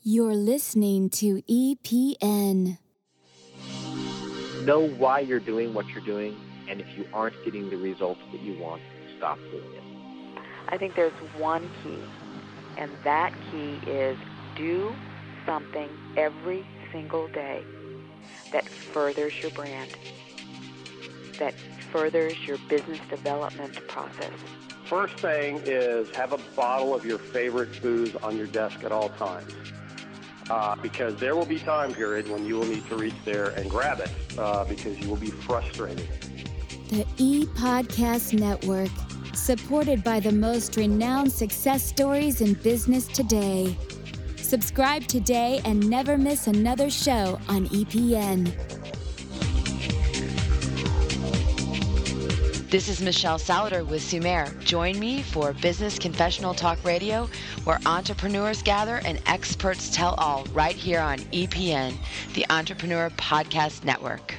You're listening to EPN. Know why you're doing what you're doing, and if you aren't getting the results that you want, stop doing it. I think there's one key, and that key is do something every single day that furthers your brand, that furthers your business development process. First thing is have a bottle of your favorite booze on your desk at all times. Because there will be time period when you will need to reach there and grab it because you will be frustrated. The ePodcast Network, supported by the most renowned success stories in business today. Subscribe today and never miss another show on EPN. This is Michelle Salader with Sumer. Join me for Business Confessional Talk Radio, where entrepreneurs gather and experts tell all, right here on EPN, the Entrepreneur Podcast Network.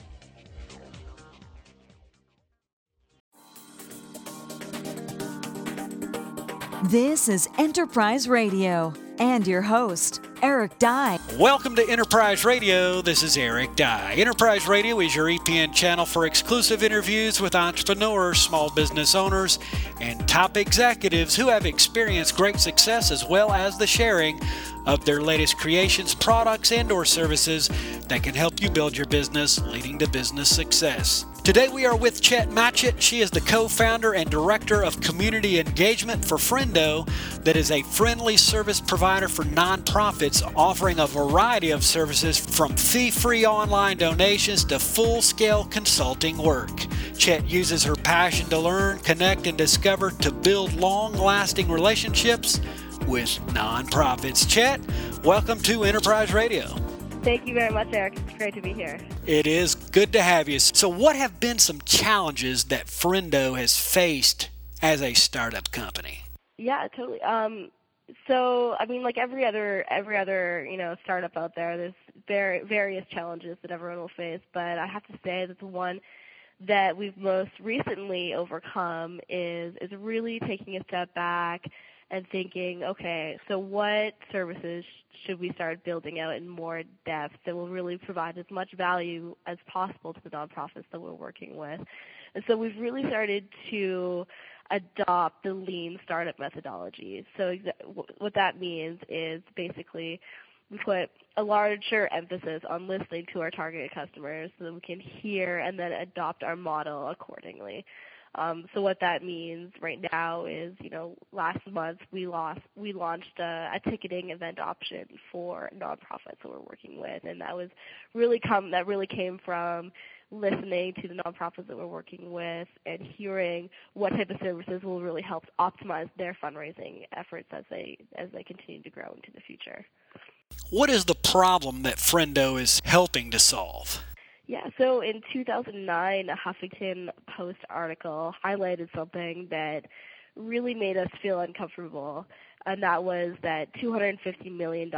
This is Enterprise Radio and your host, Eric Dye. Welcome to Enterprise Radio. This is Eric Dye. Enterprise Radio is your EPN channel for exclusive interviews with entrepreneurs, small business owners, and top executives who have experienced great success, as well as the sharing of their latest creations, products, and/or services that can help you build your business, leading to business success. Today we are with Chet Matchett. She is the co-founder and director of community engagement for Friendo, that is a friendly service provider for nonprofits offering a variety of services from fee-free online donations to full-scale consulting work. Chet uses her passion to learn, connect, and discover to build long-lasting relationships with nonprofits. Chet, welcome to Enterprise Radio. Thank you very much, Eric. It's great to be here. It is good to have you. So what have been some challenges that Friendo has faced as a startup company? Yeah, totally. So, I mean, like every other, startup out there, there's various challenges that everyone will face. But I have to say that the one that we've most recently overcome is really taking a step back and thinking, okay, so what services should we start building out in more depth that will really provide as much value as possible to the nonprofits that we're working with? And so we've really started to adopt the lean startup methodology. So what that means is basically we put a larger emphasis on listening to our targeted customers so that we can hear and then adopt our model accordingly. So what that means right now is, last month we launched a ticketing event option for nonprofits that we're working with, and that really came from listening to the nonprofits that we're working with and hearing what type of services will really help optimize their fundraising efforts as they continue to grow into the future. What is the problem that Friendo is helping to solve? Yeah, so in 2009, a Huffington Post article highlighted something that really made us feel uncomfortable, and that was that $250 million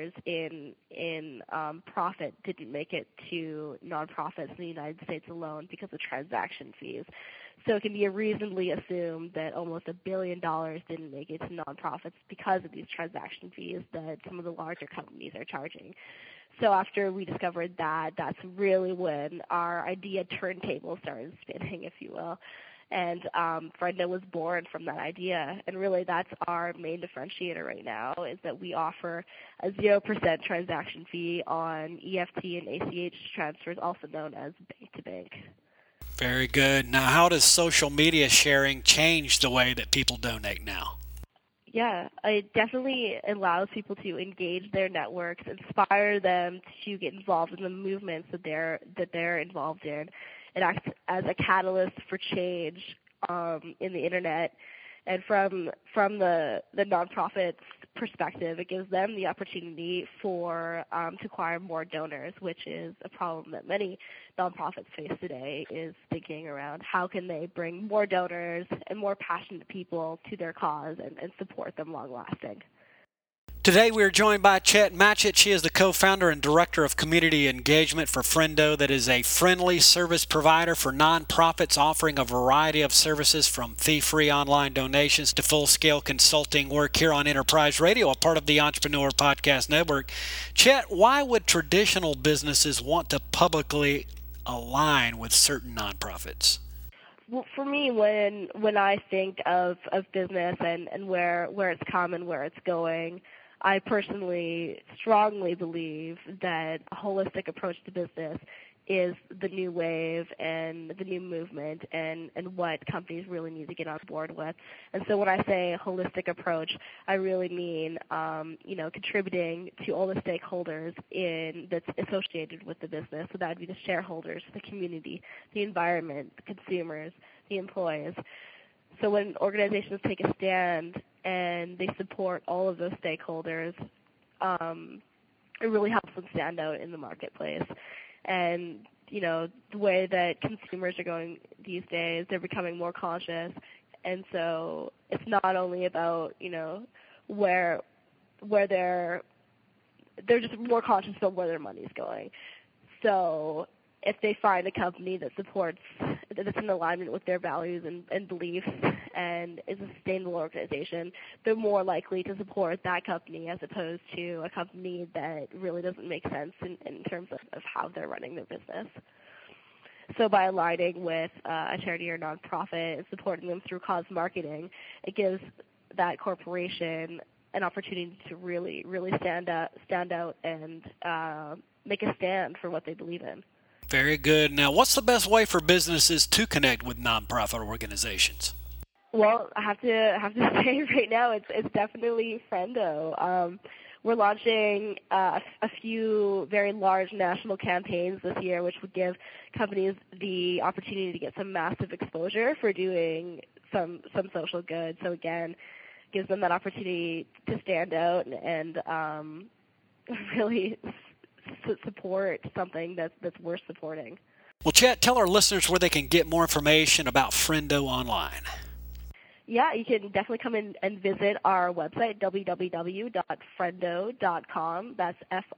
in profit didn't make it to nonprofits in the United States alone because of transaction fees. So it can be reasonably assumed that almost $1 billion didn't make it to nonprofits because of these transaction fees that some of the larger companies are charging. So after we discovered that, that's really when our idea turntable started spinning, if you will. And Friendo was born from that idea. And really that's our main differentiator right now, is that we offer a 0% transaction fee on EFT and ACH transfers, also known as bank-to-bank. Very good. Now, how does social media sharing change the way that people donate now? Yeah, it definitely allows people to engage their networks, inspire them to get involved in the movements that they're involved in. It acts as a catalyst for change in the internet, and from the nonprofit's perspective, it gives them the opportunity to acquire more donors, which is a problem that many nonprofits face today, is thinking around how can they bring more donors and more passionate people to their cause and support them long lasting. Today we are joined by Chet Matchett. She is the co-founder and director of community engagement for Friendo, that is a friendly service provider for nonprofits offering a variety of services from fee-free online donations to full-scale consulting work here on Enterprise Radio, a part of the Entrepreneur Podcast Network. Chet, why would traditional businesses want to publicly align with certain nonprofits? Well, for me, when I think of business and where it's come and where it's going, I personally strongly believe that a holistic approach to business is the new wave and the new movement and what companies really need to get on board with. And so when I say a holistic approach, I really mean, contributing to all the stakeholders that's associated with the business. So that would be the shareholders, the community, the environment, the consumers, the employees. So when organizations take a stand and they support all of those stakeholders, it really helps them stand out in the marketplace. And, the way that consumers are going these days, they're becoming more conscious. And so it's not only about, where they're just more conscious about where their money's going. So if they find a company that's in alignment with their values and beliefs and is a sustainable organization, they're more likely to support that company as opposed to a company that really doesn't make sense in terms of how they're running their business. So by aligning with a charity or nonprofit and supporting them through cause marketing, it gives that corporation an opportunity to really, really stand out and make a stand for what they believe in. Very good. Now, what's the best way for businesses to connect with nonprofit organizations? Well, I have to say right now it's definitely Friendo. We're launching a few very large national campaigns this year, which would give companies the opportunity to get some massive exposure for doing some social good. So again, gives them that opportunity to stand out and really support something that's worth supporting. Well, Chet, tell our listeners where they can get more information about Friendo online. Yeah, you can definitely come in and visit our website, www.friendo.com. That's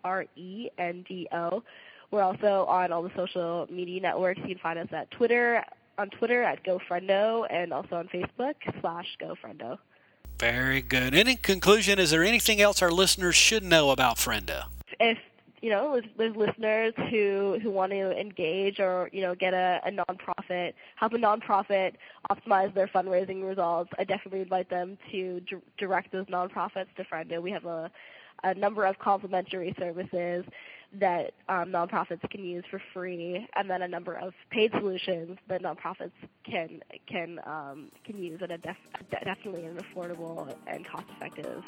Frendo. We're also on all the social media networks. You can find us on Twitter at GoFriendo, and also on Facebook /GoFriendo. Very good. And in conclusion, is there anything else our listeners should know about Friendo? If there's listeners who want to engage or, get a nonprofit, help a nonprofit optimize their fundraising results, I definitely invite them to direct those nonprofits to Friendo. We have a number of complimentary services that nonprofits can use for free, and then a number of paid solutions that nonprofits can use in definitely an affordable and cost-effective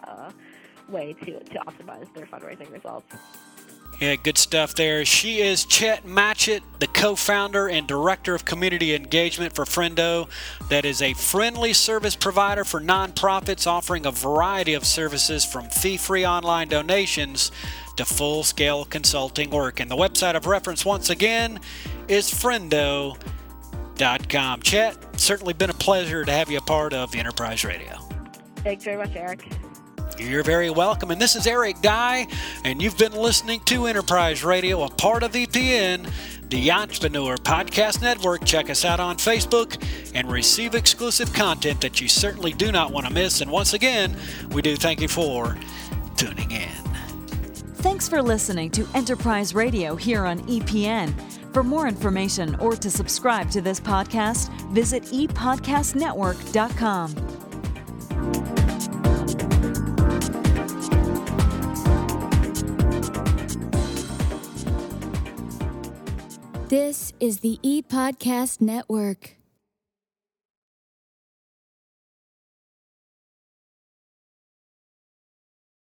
way to optimize their fundraising results. Yeah, good stuff there. She is Chet Matchett, the co-founder and director of community engagement for Friendo. That is a friendly service provider for nonprofits offering a variety of services from fee-free online donations to full-scale consulting work. And the website of reference, once again, is friendo.com. Chet, certainly been a pleasure to have you a part of Enterprise Radio. Thanks very much, Eric. You're very welcome. And this is Eric Dye, and you've been listening to Enterprise Radio, a part of EPN, the Entrepreneur Podcast Network. Check us out on Facebook and receive exclusive content that you certainly do not want to miss. And once again, we do thank you for tuning in. Thanks for listening to Enterprise Radio here on EPN. For more information or to subscribe to this podcast, visit epodcastnetwork.com. This is the ePodcast Network.